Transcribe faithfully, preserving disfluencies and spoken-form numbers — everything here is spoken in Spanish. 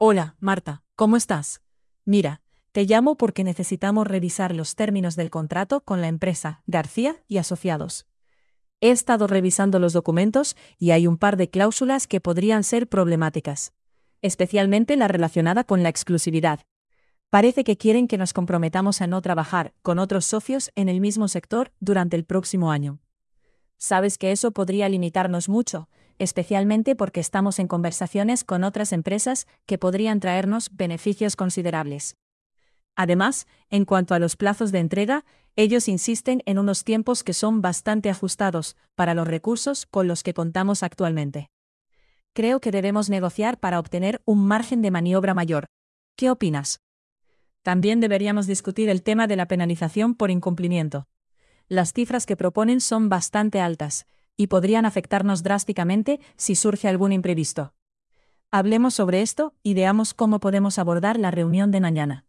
Hola, Marta, ¿cómo estás? Mira, te llamo porque necesitamos revisar los términos del contrato con la empresa García y Asociados. He estado revisando los documentos y hay un par de cláusulas que podrían ser problemáticas, especialmente la relacionada con la exclusividad. Parece que quieren que nos comprometamos a no trabajar con otros socios en el mismo sector durante el próximo año. Sabes que eso podría limitarnos mucho, especialmente porque estamos en conversaciones con otras empresas que podrían traernos beneficios considerables. Además, en cuanto a los plazos de entrega, ellos insisten en unos tiempos que son bastante ajustados para los recursos con los que contamos actualmente. Creo que debemos negociar para obtener un margen de maniobra mayor. ¿Qué opinas? También deberíamos discutir el tema de la penalización por incumplimiento. Las cifras que proponen son bastante altas, y podrían afectarnos drásticamente si surge algún imprevisto. Hablemos sobre esto y veamos cómo podemos abordar la reunión de mañana.